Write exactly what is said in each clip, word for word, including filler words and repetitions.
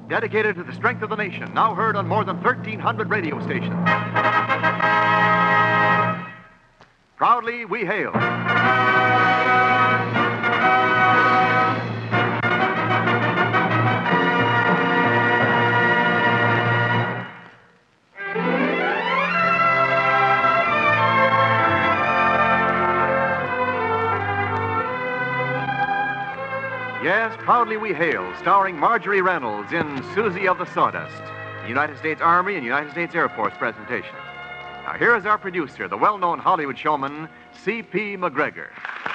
dedicated to the strength of the nation, now heard on more than thirteen hundred radio stations. Proudly we hail. Yes, Proudly We Hail, starring Marjorie Reynolds in Susie of the Sawdust, the United States Army and United States Air Force presentation. Now, here is our producer, the well-known Hollywood showman, C P McGregor.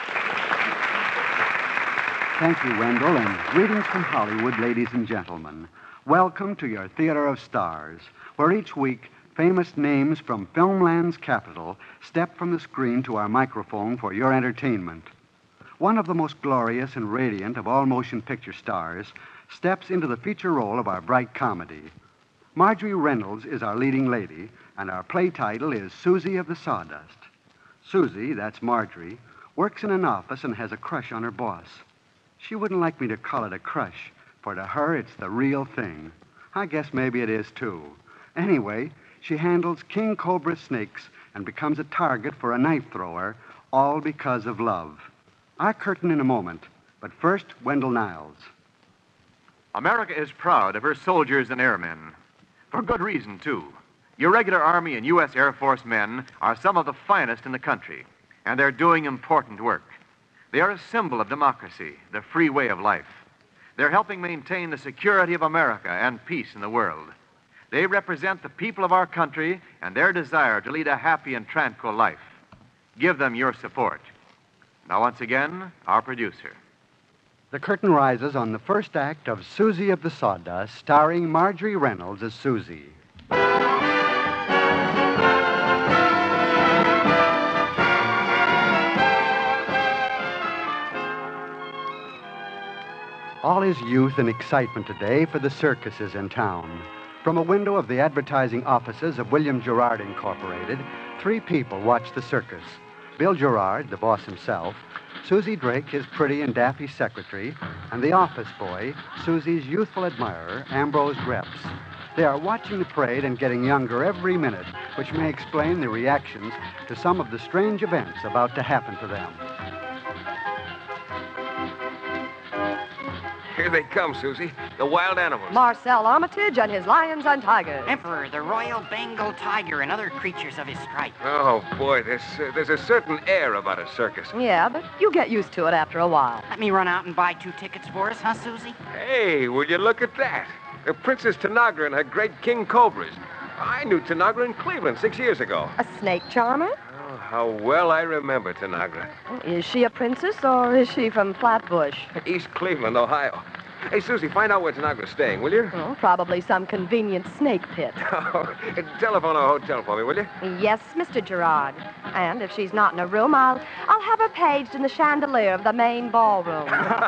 Thank you, Wendell, and greetings from Hollywood, ladies and gentlemen. Welcome to your Theater of Stars, where each week famous names from Filmland's capital step from the screen to our microphone for your entertainment. One of the most glorious and radiant of all motion picture stars steps into the feature role of our bright comedy. Marjorie Reynolds is our leading lady, and our play title is Susie of the Sawdust. Susie, that's Marjorie, works in an office and has a crush on her boss. She wouldn't like me to call it a crush, for to her it's the real thing. I guess maybe it is, too. Anyway, she handles king cobra snakes and becomes a target for a knife thrower, all because of love. Our curtain in a moment, but first, Wendell Niles. America is proud of her soldiers and airmen. For good reason, too. Your regular Army and U S Air Force men are some of the finest in the country, and they're doing important work. They are a symbol of democracy, the free way of life. They're helping maintain the security of America and peace in the world. They represent the people of our country and their desire to lead a happy and tranquil life. Give them your support. Now, once again, our producer. The curtain rises on the first act of Susie of the Sawdust, starring Marjorie Reynolds as Susie. All is youth and excitement today for the circuses in town. From a window of the advertising offices of William Gerard Incorporated, three people watch the circus. Bill Gerard, the boss himself, Susie Drake, his pretty and daffy secretary, and the office boy, Susie's youthful admirer, Ambrose Greps. They are watching the parade and getting younger every minute, which may explain the reactions to some of the strange events about to happen to them. Here they come, Susie. The wild animals. Marcel Armitage and his lions and tigers. Emperor, the Royal Bengal Tiger, and other creatures of his stripe. Oh, boy, there's, uh, there's a certain air about a circus. Yeah, but you get used to it after a while. Let me run out and buy two tickets for us, huh, Susie? Hey, will you look at that? Uh, Princess Tanagra and her great king cobras. I knew Tanagra in Cleveland six years ago. A snake charmer? Oh, how well I remember Tanagra. Is she a princess or is she from Flatbush? East Cleveland, Ohio. Hey, Susie, find out where Tanagra's staying, will you? Oh, probably some convenient snake pit. Oh, telephone a hotel for me, will you? Yes, Mister Gerard. And if she's not in a room, I'll I'll have her paged in the chandelier of the main ballroom.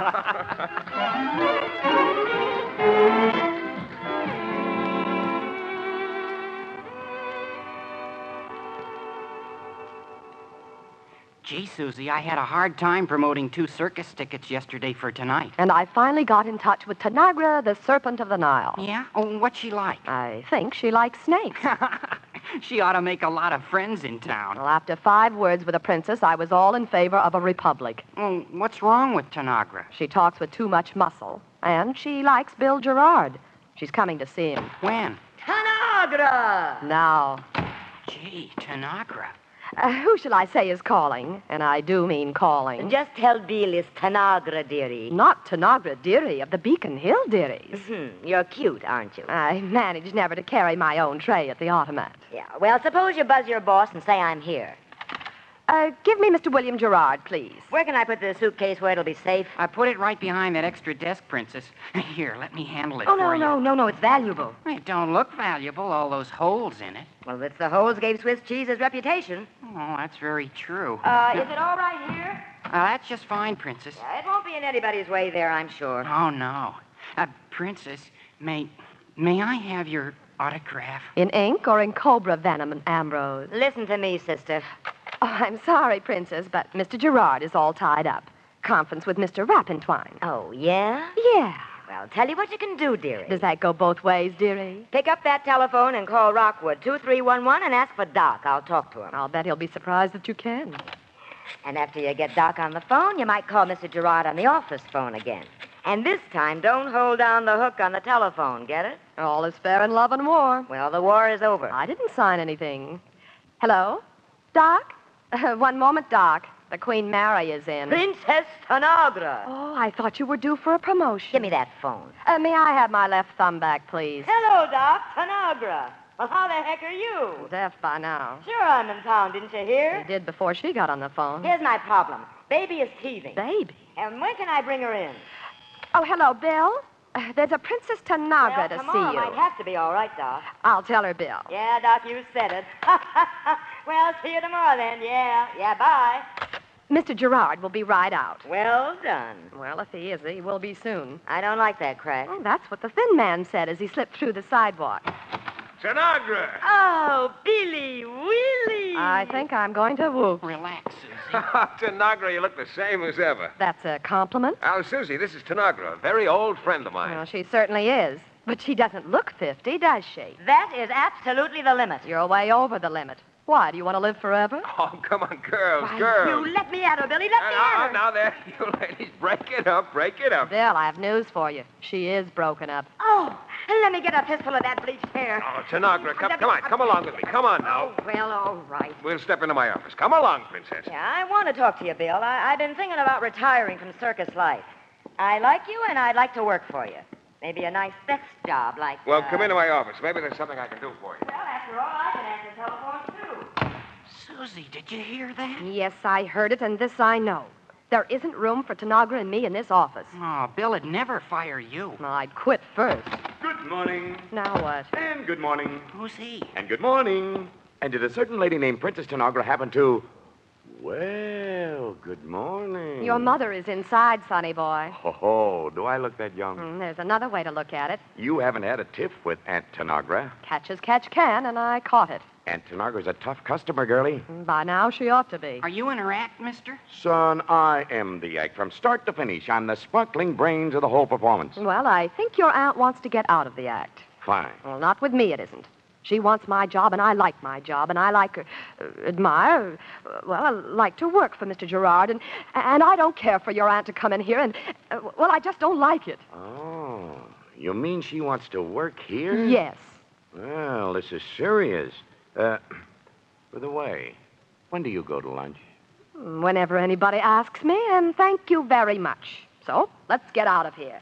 Gee, Susie, I had a hard time promoting two circus tickets yesterday for tonight. And I finally got in touch with Tanagra, the Serpent of the Nile. Yeah? Oh, what's she like? I think she likes snakes. She ought to make a lot of friends in town. Well, after five words with a princess, I was all in favor of a republic. Well, what's wrong with Tanagra? She talks with too much muscle, and she likes Bill Gerard. She's coming to see him. When? Tanagra! Now. Gee, Tanagra. Uh, who shall I say is calling? And I do mean calling. Just tell Bill it's Tanagra, dearie. Not Tanagra, dearie, of the Beacon Hill dearies. Mm-hmm. You're cute, aren't you? I manage never to carry my own tray at the automat. Yeah, well, suppose you buzz your boss and say I'm here. Uh, give me Mister William Gerard, please. Where can I put the suitcase where it'll be safe? I put it right behind that extra desk, Princess. Here, let me handle it oh, for no, you. no, no, no, it's valuable. It don't look valuable, all those holes in it. Well, it's the holes gave Swiss cheese his reputation. Oh, that's very true. Uh, is it all right here? Uh, that's just fine, Princess. Yeah, it won't be in anybody's way there, I'm sure. Oh, no. Uh, Princess, may, may I have your autograph? In ink or in cobra venom, Ambrose? Listen to me, sister. Oh, I'm sorry, Princess, but Mister Gerard is all tied up. Conference with Mister Rappentwine. Oh, yeah? Yeah. Well, I'll tell you what you can do, dearie. Does that go both ways, dearie? Pick up that telephone and call Rockwood, two three one one, and ask for Doc. I'll talk to him. I'll bet he'll be surprised that you can. And after you get Doc on the phone, you might call Mister Gerard on the office phone again. And this time, don't hold down the hook on the telephone, get it? All is fair in love and war. Well, the war is over. I didn't sign anything. Hello? Doc? Uh, one moment, Doc. The Queen Mary is in. Princess Tanagra. Oh, I thought you were due for a promotion. Give me that phone. Uh, may I have my left thumb back, please? Hello, Doc. Tanagra. Well, how the heck are you? Deaf by now. Sure, I'm in town. Didn't you hear? You did before she got on the phone. Here's my problem. Baby is teething. Baby? And when can I bring her in? Oh, hello, Bill. Uh, there's a Princess Tanagra well, to see tomorrow you. might have to be all right, Doc. I'll tell her, Bill. Yeah, Doc, you said it. Well, see you tomorrow then. Yeah. Yeah, bye. Mister Gerard will be right out. Well done. Well, if he is, he will be soon. I don't like that crack. Oh, that's what the thin man said as he slipped through the sidewalk. Tanagra! Oh, Billy Willie. I think I'm going to whoop. Relax, Susie. Tanagra, you look the same as ever. That's a compliment? Oh, Susie, this is Tanagra, a very old friend of mine. Well, she certainly is. But she doesn't look fifty, does she? That is absolutely the limit. You're way over the limit. Why, do you want to live forever? Oh, come on, girls, Why, girls. You let me at her, Billy. Let me Now, at her. now, there, you ladies, break it up, break it up. Bill, I have news for you. She is broken up. Oh, let me get a fistful of that bleached hair. Oh, Tanagra, come, come on, come along with me. Come on now. Oh, well, all right. We'll step into my office. Come along, Princess. Yeah, I want to talk to you, Bill. I, I've been thinking about retiring from circus life. I like you, and I'd like to work for you. Maybe a nice desk job like... Well, uh... come into my office. Maybe there's something I can do for you. Well, after all, I can answer telephones, too. Susie, did you hear that? Yes, I heard it, and this I know. There isn't room for Tanagra and me in this office. Oh, Bill would never fire you. Well, I'd quit first. Good morning. Now what? And good morning. Who's he? And good morning. And did a certain lady named Princess Tanagra happen to... Well, good morning. Your mother is inside, sonny boy. Oh, do I look that young? Mm, there's another way to look at it. You haven't had a tiff with Aunt Tanagra. Catch as catch can, and I caught it. Aunt Tanagra's a tough customer, girlie. By now, she ought to be. Are you in her act, mister? Son, I am the act from start to finish. I'm the sparkling brains of the whole performance. Well, I think your aunt wants to get out of the act. Fine. Well, not with me, it isn't. She wants my job, and I like my job, and I like her, uh, admire, uh, well, I like to work for Mister Gerard, and and I don't care for your aunt to come in here, and, uh, well, I just don't like it. Oh, you mean she wants to work here? Yes. Well, this is serious. Uh, by the way, when do you go to lunch? Whenever anybody asks me, and thank you very much. So, let's get out of here.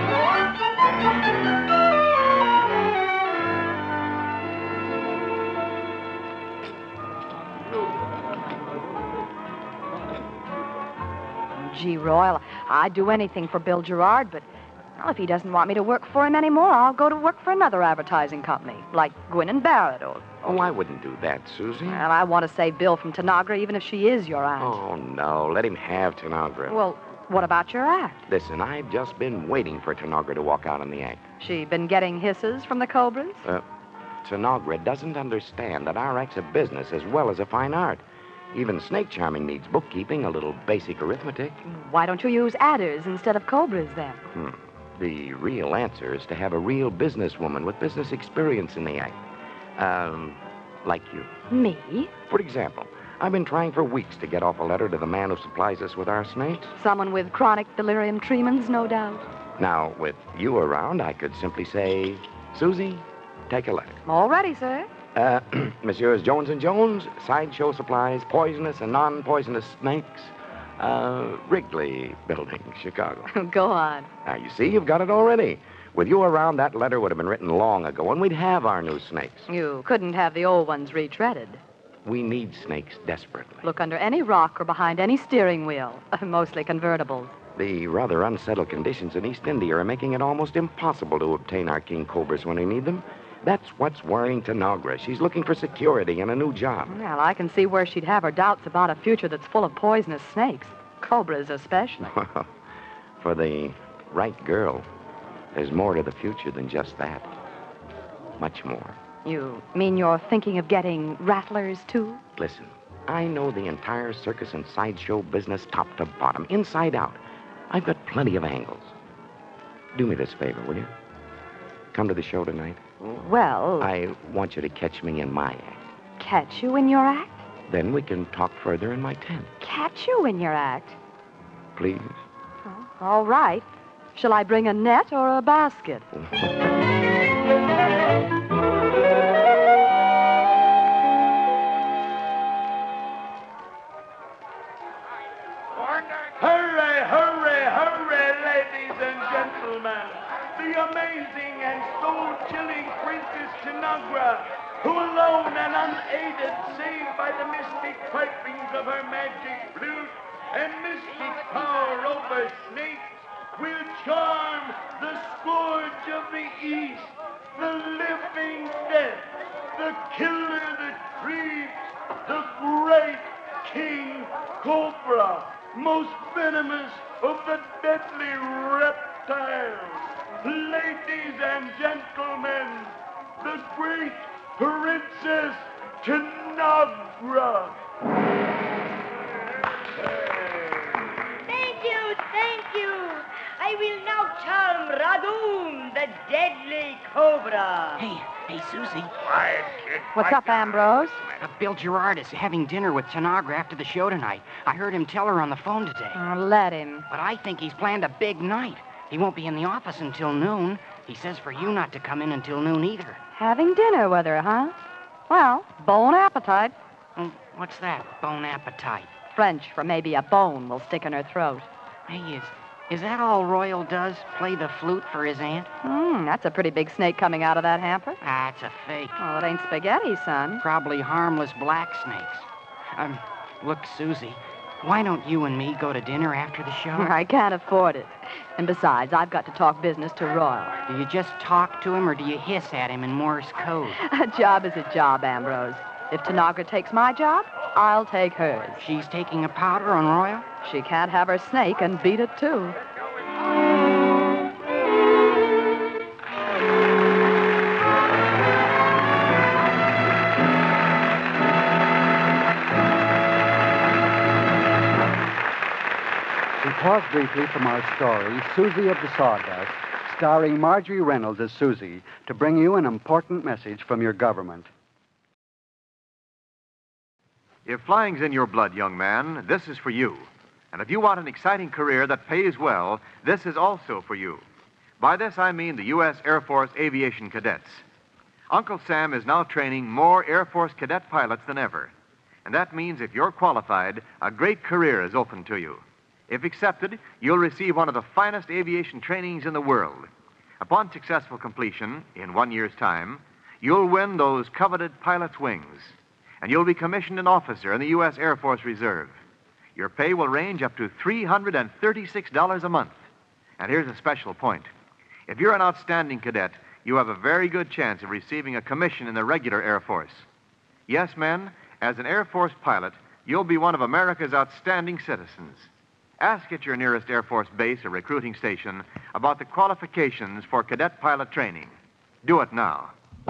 Gee, Royal, I'd do anything for Bill Gerard, but well, if he doesn't want me to work for him anymore, I'll go to work for another advertising company, like Gwynn and Barrett or... Oh, I wouldn't do that, Susie. Well, I want to save Bill from Tanagra, even if she is your aunt. Oh, no. Let him have Tanagra. Well, what about your act? Listen, I've just been waiting for Tanagra to walk out on the act. She been getting hisses from the Cobras? Uh, Tanagra doesn't understand that our act's a business as well as a fine art. Even snake charming needs bookkeeping, a little basic arithmetic. Why don't you use adders instead of Cobras, then? Hmm. The real answer is to have a real businesswoman with business experience in the act. Um, like you. Me? For example, I've been trying for weeks to get off a letter to the man who supplies us with our snakes. Someone with chronic delirium tremens, no doubt. Now, with you around, I could simply say, Susie, take a letter. All ready, sir. Uh, Messieurs Jones and Jones, Sideshow Supplies, Poisonous and Non-Poisonous Snakes, uh, Wrigley Building, Chicago. Go on. Now, you see, you've got it already. With you around, that letter would have been written long ago, and we'd have our new snakes. You couldn't have the old ones retreaded. We need snakes desperately. Look under any rock or behind any steering wheel. Mostly convertibles. The rather unsettled conditions in East India are making it almost impossible to obtain our king cobras when we need them. That's what's worrying Tanagra. She's looking for security and a new job. Well, I can see where she'd have her doubts about a future that's full of poisonous snakes. Cobras especially. For the right girl, there's more to the future than just that. Much more. You mean you're thinking of getting rattlers, too? Listen, I know the entire circus and sideshow business top to bottom, inside out. I've got plenty of angles. Do me this favor, will you? Come to the show tonight. Well, I want you to catch me in my act. catch you in your act? Then we can talk further in my tent. Catch you in your act? Please? All right. Shall I bring a net or a basket? Hurry, hurry, hurry, ladies and gentlemen. The amazing and soul-chilling Princess Tanagra, who alone and unaided, save by the mystic pipings of her magic flute and mystic power over snakes, will charm the scourge of the East, the living death, the killer that creeps, the great King Cobra, most venomous of the deadly reptiles. Ladies and gentlemen, the great Princess Tanagra. Thank you, thank you. I will now charm Radoon, the deadly cobra. Hey, hey, Susie. Quiet, kid. What's up, Ambrose? Uh, Bill Gerard is having dinner with Tanagra after the show tonight. I heard him tell her on the phone today. Oh, let him. But I think he's planned a big night. He won't be in the office until noon. He says for you not to come in until noon either. Having dinner with her, huh? Well, bone appetite. Oh, what's that, bone appetite? French for maybe a bone will stick in her throat. Hey, is, is that all Royal does, play the flute for his aunt? Hmm, that's a pretty big snake coming out of that hamper. Ah, it's a fake. Well, it ain't spaghetti, son. Probably harmless black snakes. Um, look, Susie, why don't you and me go to dinner after the show? I can't afford it. And besides, I've got to talk business to Royal. Do you just talk to him, or do you hiss at him in Morse code? A job is a job, Ambrose. If Tanagra takes my job, I'll take hers. She's taking a powder on Royal? She can't have her snake and beat it, too. We pause briefly from our story, Susie of the Sawdust, starring Marjorie Reynolds as Susie, to bring you an important message from your government. If flying's in your blood, young man, this is for you. And if you want an exciting career that pays well, this is also for you. By this, I mean the U S Air Force Aviation Cadets. Uncle Sam is now training more Air Force cadet pilots than ever. And that means if you're qualified, a great career is open to you. If accepted, you'll receive one of the finest aviation trainings in the world. Upon successful completion, in one year's time, you'll win those coveted pilot's wings. And you'll be commissioned an officer in the U S Air Force Reserve. Your pay will range up to three hundred thirty-six dollars a month. And here's a special point. If you're an outstanding cadet, you have a very good chance of receiving a commission in the regular Air Force. Yes, men, as an Air Force pilot, you'll be one of America's outstanding citizens. Ask at your nearest Air Force base or recruiting station about the qualifications for cadet pilot training. Do it now.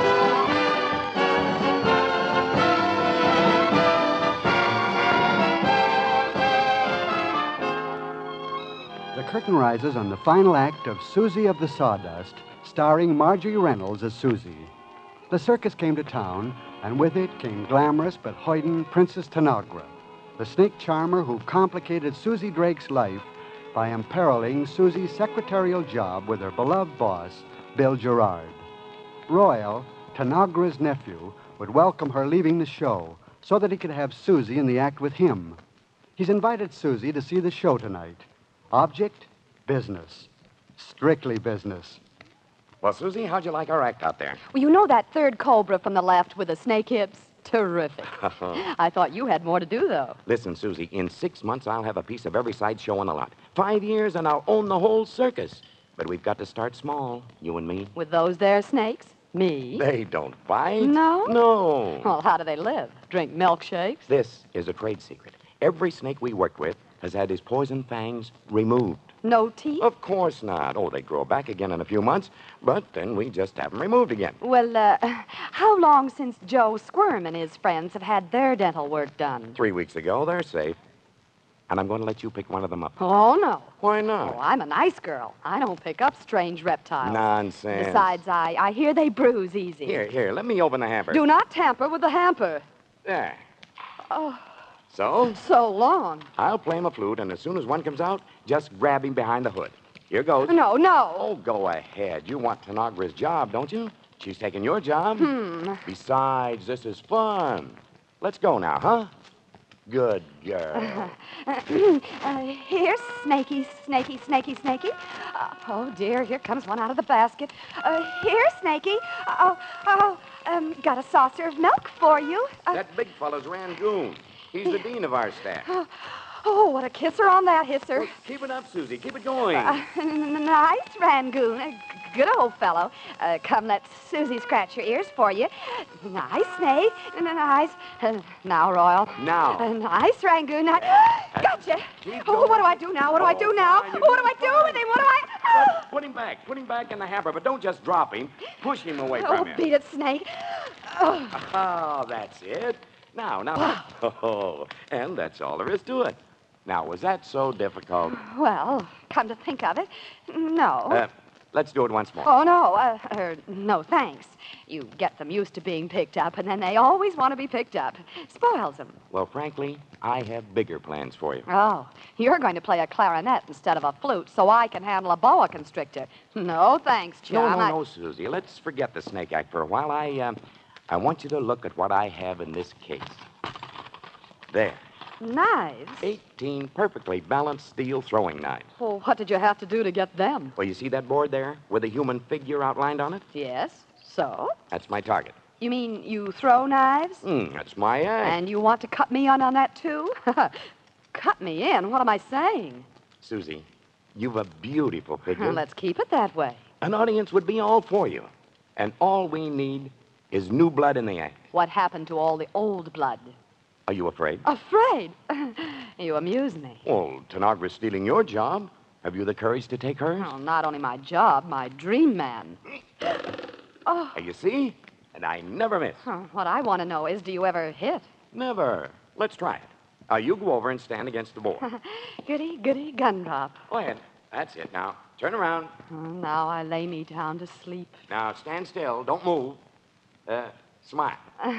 The curtain rises on the final act of Susie of the Sawdust, starring Marjorie Reynolds as Susie. The circus came to town, and with it came glamorous but hoyden Princess Tanagra, the snake charmer who complicated Susie Drake's life by imperiling Susie's secretarial job with her beloved boss, Bill Gerard. Royal, Tanagra's nephew, would welcome her leaving the show so that he could have Susie in the act with him. He's invited Susie to see the show tonight. Object, business. Strictly business. Well, Susie, how'd you like our act out there? Well, you know that third cobra from the left with the snake hips? Terrific. I thought you had more to do, though. Listen, Susie, in six months I'll have a piece of every side show on the lot. Five years and I'll own the whole circus. But we've got to start small, you and me. With those there snakes? Me? They don't bite. No? No. Well, how do they live? Drink milkshakes? This is a trade secret. Every snake we worked with has had his poison fangs removed. No teeth? Of course not. Oh, they grow back again in a few months, but then we just have them removed again. Well, uh, how long since Joe Squirm and his friends have had their dental work done? Three weeks ago, they're safe. and I'm going to let you pick one of them up. Oh, no. Why Oh, not? I'm a nice girl. I don't pick up strange reptiles. Nonsense. Besides, I, I hear they bruise easy. Here, here, let me open the hamper. Do not tamper with the hamper. There. Oh, So, so long. I'll play him a flute, and as soon as one comes out, just grab him behind the hood. Here goes. No, no. Oh, go ahead. You want Tanagra's job, don't you? She's taking your job. Hmm. Besides, this is fun. Let's go now, huh? Good girl. Uh, uh, here, Snaky, Snaky, Snaky, Snaky. Uh, oh, dear, here comes one out of the basket. Uh, here, Snaky. Oh, oh, um, got a saucer of milk for you. Uh, That big fellow's Rangoon. He's the dean of our staff. oh, oh, what a kisser on that hisser. Well, keep it up, Susie. Keep it going. Uh, nice, Rangoon. A good old fellow. Uh, come, let Susie scratch your ears for you. Nice, Snake. Nice. Uh, now, Royal. Now. Uh, nice, Rangoon. Now. Gotcha. Keep Oh, going. what do I do now? What do I do now? fine, you're What do doing I do fine. with him? What do I... Put him back. Put him back in the hamper, but don't just drop him. Push him away Oh, from you. beat it, Snake. Oh. Oh, that's it. Now, now. Oh, and that's all there is to it. Now, was that so difficult? Well, come to think of it, no. Uh, let's do it once more. Oh, no. Uh, er, no, thanks. You get them used to being picked up, and then they always want to be picked up. Spoils them. Well, frankly, I have bigger plans for you. Oh, you're going to play a clarinet instead of a flute so I can handle a boa constrictor. No, thanks, No, John. no, I- no, Susie. Let's forget the snake act for a while. I, um, I want you to look at what I have in this case. There. Knives? eighteen perfectly balanced steel throwing knives. Well, what did you have to do to get them? Well, you see that board there with a human figure outlined on it? Yes, so? That's my target. You mean you throw knives? Hmm, that's my act. And you want to cut me in on that, too? Cut me in? What am I saying? Susie, you've a beautiful figure. Let's keep it that way. An audience would be all for you. And all we need is new blood in the act. What happened to all the old blood? Are you afraid? Afraid? You amuse me. Well, Tanagra's stealing your job. Have you the courage to take hers? Well, not only my job, my dream man. Oh, Uh, You see? And I never miss. huh, what I want to know is, do you ever hit? Never. Let's try it. Uh, you go over and stand against the board. Goody, goody, gumdrop. Go ahead. That's it. Now, turn around. Oh, now I lay me down to sleep. Now, stand still. Don't move. Uh, smile.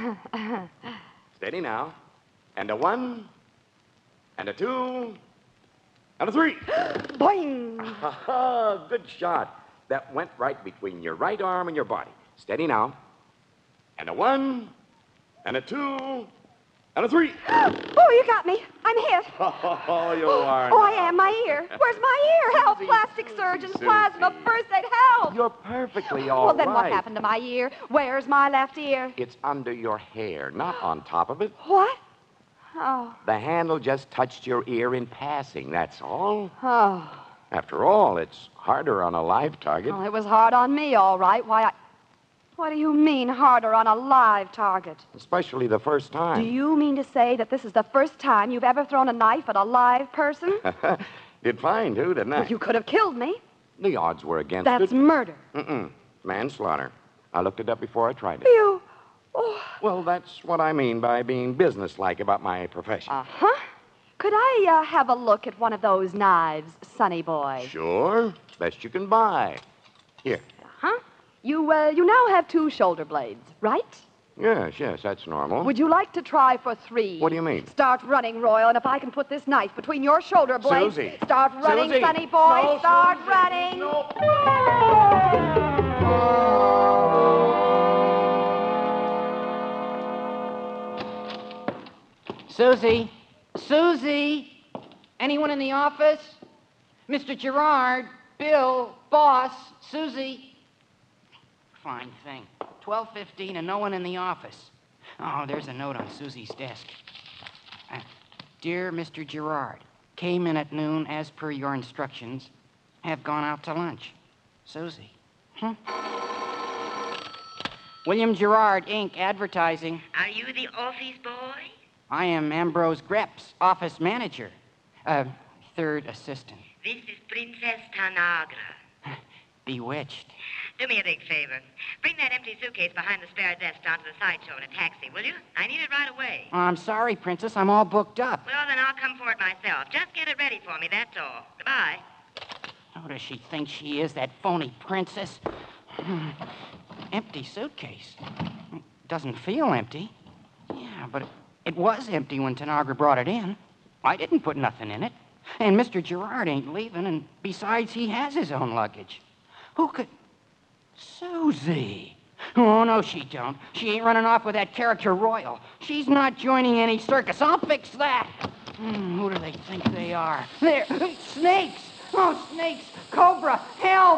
Steady now. And a one, and a two, and a three. Boing! Ha ha! Good shot. That went right between your right arm and your body. Steady now. And a one, and a two, and a three. Oh, you got me. I'm hit. Oh, you are. Oh, I am. My ear. Where's my ear? Help! Susie, Plastic Susie, surgeons, Susie. plasma, first aid, help! You're perfectly all Well, then what right. happened to my ear? Where's my left ear? It's under your hair, not on top of it. What? Oh, The handle just touched your ear in passing, that's all. oh. After all, it's harder on a live target. Well, it was hard on me, all right. Why, I... What do you mean, harder on a live target? Especially the first Do time. you mean to say that this is the first time you've ever thrown a knife at a live person? Did fine, too, didn't I? Well, you could have killed me. The odds were against That's it. murder. Mm-mm. Manslaughter. I looked it up before I tried it. You... Oh, Well, that's what I mean by being businesslike about my profession. uh-huh. Could I uh, have a look at one of those knives, Sonny boy? Sure. Best you can buy. Here. Huh? You, uh, you now have two shoulder blades, right? Yes, yes, that's normal. Would you like to try for three? What do you mean? Start running, Royal, and if I can put this knife between your shoulder blades... Susie. Start running, Susie. Sonny boy. No, Start Susie. running. Susie? Susie? Anyone in the office? Mister Gerard? Bill? Boss? Susie? Fine thing. twelve fifteen and no one in the office. Oh, there's a note on Susie's desk. Uh, Dear Mister Gerard, came in at noon as per your instructions. Have gone out to lunch. Susie. Hmm? William Gerard, Incorporated, advertising. Are you the office boy? I am Ambrose Greps, office manager. Uh, third assistant. This is Princess Tanagra. Bewitched. Do me a big favor. Bring that empty suitcase behind the spare desk down to the sideshow in a taxi, will you? I need it right away. Oh, I'm sorry, Princess. I'm all booked up. Well, then I'll come for it myself. Just get it ready for me, that's all. Goodbye. Who does she think she is, that phony princess? Hmm. Empty suitcase. Doesn't feel empty. Yeah, but it, it was empty when Tanagra brought it in. I didn't put nothing in it. And Mister Gerard ain't leaving, and besides, he has his own luggage. Who could... Susie. Oh, no, she don't. She ain't running off with that character royal. She's not joining any circus. I'll fix that. Hmm, who do they think they are? There. Snakes. Oh, snakes. Cobra. Help.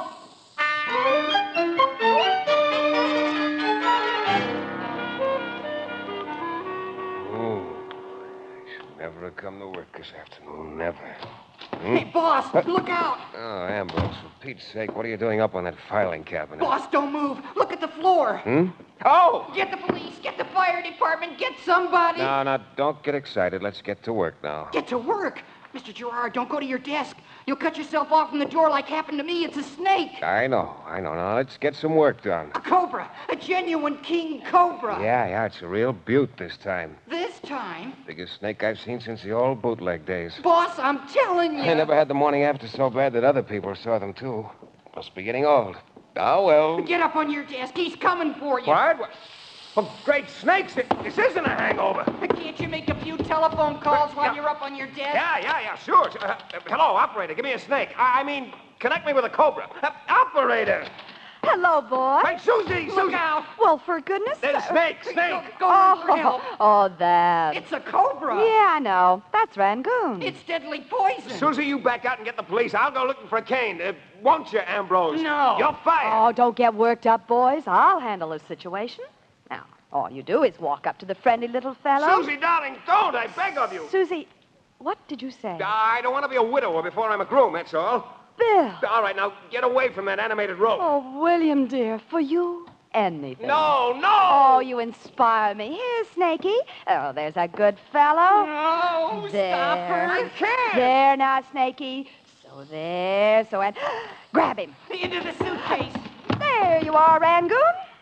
Oh, I should never have come to work this afternoon. Never. Hey, boss, look out. Oh, Ambrose, for Pete's sake, what are you doing up on that filing cabinet? Boss, don't move. Look at the floor. Hmm? Oh! Get the police, get the fire department, get somebody. No, no, don't get excited. Let's get to work now. Get to work. Mister Gerard, don't go to your desk. You'll cut yourself off from the door like happened to me. It's a snake. I know, I know. Now, let's get some work done. A cobra. A genuine king cobra. Yeah, yeah, it's a real beaut this time. This time? Biggest snake I've seen since the old bootleg days. Boss, I'm telling you. I never had the morning after so bad that other people saw them, too. Must be getting old. Oh, well. Get up on your desk. He's coming for you. What? What? Oh, great snakes. This isn't a hangover. Can't you make a few telephone calls while you're up on your desk? Yeah, yeah, yeah, sure. Uh, uh, hello, operator. Give me a snake. I, I mean, connect me with a cobra. Uh, operator. Hello, boy. Hey, Susie, Susie. Look out. Well, for goodness There's sake. snake, snake. Go, go for help. Oh, oh, that. It's a cobra. Yeah, I know. That's Rangoon. It's deadly poison. Susie, you back out and get the police. I'll go looking for a cane. Uh, won't you, Ambrose? No. You're fired. Oh, don't get worked up, boys. I'll handle the situation. Now, all you do is walk up to the friendly little fellow. Susie, darling, don't. I beg of you. Susie, what did you say? I don't want to be a widower before I'm a groom, that's all. Bill. All right, now, get away from that animated rope. Oh, William, dear, for you, anything. No, no! Oh, you inspire me. Here, Snakey. Oh, there's a good fellow. No, there. stop her. I can't. There now, Snakey. So there, so and grab him. Into the suitcase. There you are, Rangoon.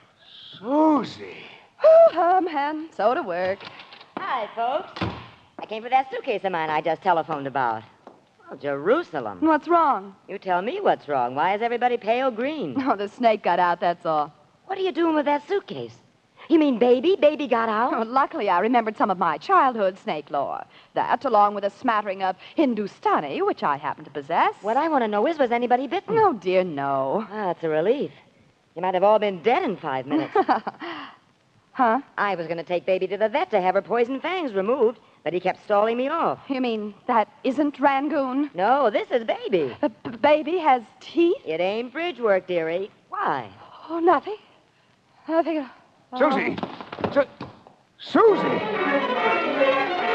Susie. Oh, um, man, so to work. Hi, folks. I came for that suitcase of mine I just telephoned about. Oh, Jerusalem. What's wrong? You tell me what's wrong. Why is everybody pale green? Oh, the snake got out, that's all. What are you doing with that suitcase? You mean baby? Baby got out? Oh, luckily, I remembered some of my childhood snake lore. That, along with a smattering of Hindustani, which I happen to possess. What I want to know is, was anybody bitten? Oh, dear, no. Ah, it's a relief. You might have all been dead in five minutes. Huh? I was going to take baby to the vet to have her poison fangs removed, but he kept stalling me off. You mean that isn't Rangoon? No, this is baby. The b- baby has teeth? It ain't bridge work, dearie. Why? Oh, nothing. Nothing. Oh. Susie. Su- Susie.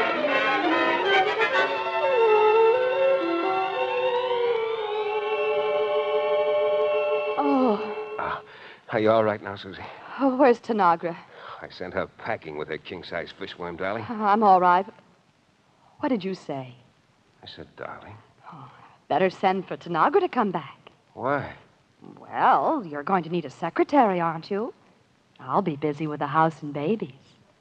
Oh. Ah, are you all right now, Susie? Oh, where's Tanagra? I sent her packing with her king-size fishworm, darling. Oh, I'm all right. What did you say? I said, darling. Better send for Tanagra to come back. Why? Well, you're going to need a secretary, aren't you? I'll be busy with the house and babies.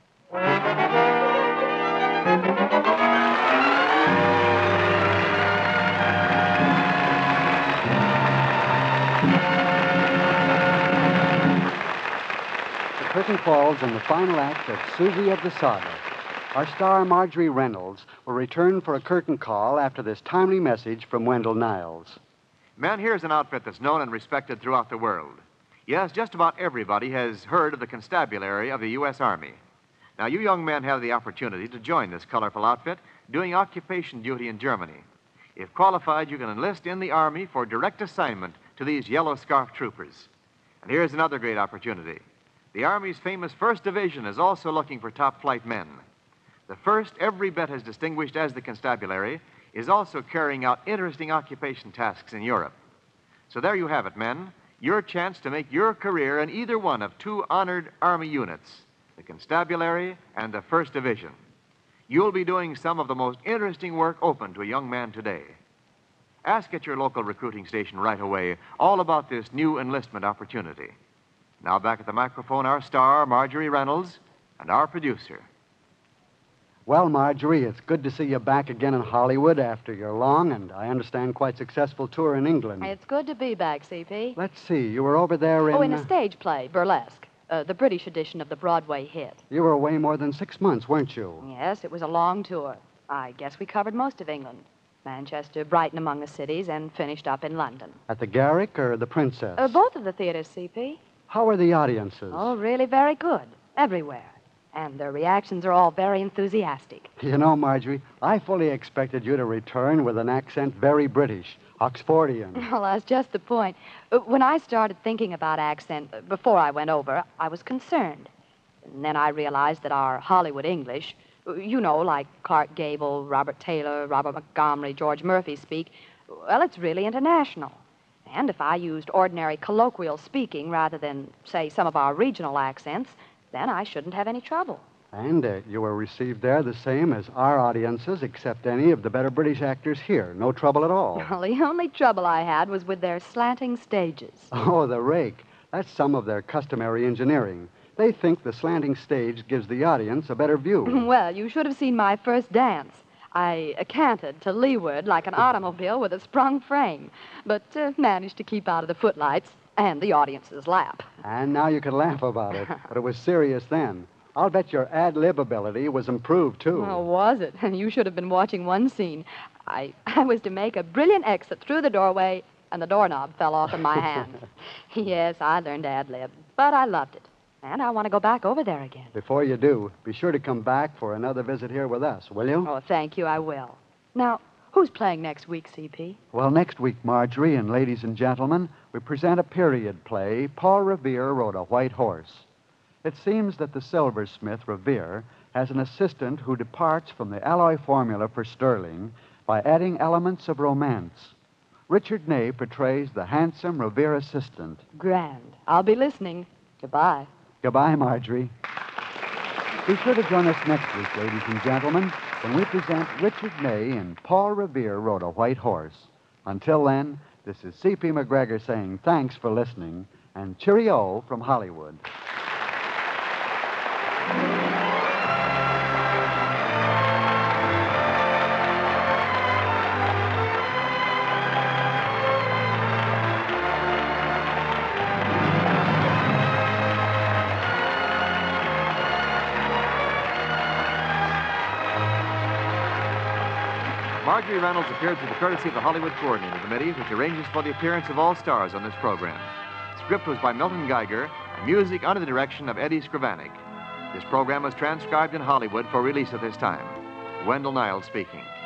The curtain falls on the final act of Susie of the Saga. Our star, Marjorie Reynolds, will return for a curtain call after this timely message from Wendell Niles. Men, here's an outfit that's known and respected throughout the world. Yes, just about everybody has heard of the constabulary of the U S Army. Now, you young men have the opportunity to join this colorful outfit doing occupation duty in Germany. If qualified, you can enlist in the Army for direct assignment to these yellow scarf troopers. And here's another great opportunity. The Army's famous First Division is also looking for top flight men. The first, every bit as distinguished as the constabulary, is also carrying out interesting occupation tasks in Europe. So there you have it, men. Your chance to make your career in either one of two honored Army units, the Constabulary and the First Division. You'll be doing some of the most interesting work open to a young man today. Ask at your local recruiting station right away all about this new enlistment opportunity. Now back at the microphone, our star, Marjorie Reynolds, and our producer. Well, Marjorie, it's good to see you back again in Hollywood after your long and, I understand, quite successful tour in England. It's good to be back, C P. Let's see, you were over there in... Oh, in a uh, stage play, Burlesque, uh, the British edition of the Broadway hit. You were away more than six months, weren't you? Yes, it was a long tour. I guess we covered most of England. Manchester, Brighton among the cities, and finished up in London. At the Garrick or the Princess? Uh, both of the theaters, C P. How are the audiences? Oh, really very good. Everywhere. And their reactions are all very enthusiastic. You know, Marjorie, I fully expected you to return with an accent very British, Oxfordian. Well, that's just the point. Uh, When I started thinking about accent, uh, before I went over, I was concerned. And then I realized that our Hollywood English, uh, you know, like Clark Gable, Robert Taylor, Robert Montgomery, George Murphy speak, well, it's really international. And if I used ordinary colloquial speaking rather than, say, some of our regional accents, then I shouldn't have any trouble. And uh, you were received there the same as our audiences, except any of the better British actors here. No trouble at all. Well, the only trouble I had was with their slanting stages. Oh, the rake. That's some of their customary engineering. They think the slanting stage gives the audience a better view. Well, you should have seen my first dance. I uh, canted to leeward like an automobile with a sprung frame, but uh, managed to keep out of the footlights and the audience's lap. And now you can laugh about it, but it was serious then. I'll bet your ad-lib ability was improved, too. Oh, was it? And you should have been watching one scene. I, I was to make a brilliant exit through the doorway, and the doorknob fell off in my hand. Yes, I learned ad-lib, but I loved it. And I want to go back over there again. Before you do, be sure to come back for another visit here with us, will you? Oh, thank you, I will. Now, who's playing next week, C P? Well, next week, Marjorie and ladies and gentlemen, we present a period play, Paul Revere Rode a White Horse. It seems that the silversmith, Revere, has an assistant who departs from the alloy formula for sterling by adding elements of romance. Richard Ney portrays the handsome Revere assistant. Grand. I'll be listening. Goodbye. Goodbye, Marjorie. Be sure to join us next week, ladies and gentlemen, when we present Richard Ney in Paul Revere Rode a White Horse. Until then, this is C P McGregor saying thanks for listening and cheerio from Hollywood. Marjorie Reynolds appeared through the courtesy of the Hollywood Coordinating Committee, which arranges for the appearance of all stars on this program. The script was by Milton Geiger, and music under the direction of Eddie Scrivanik. This program was transcribed in Hollywood for release at this time. Wendell Niles speaking.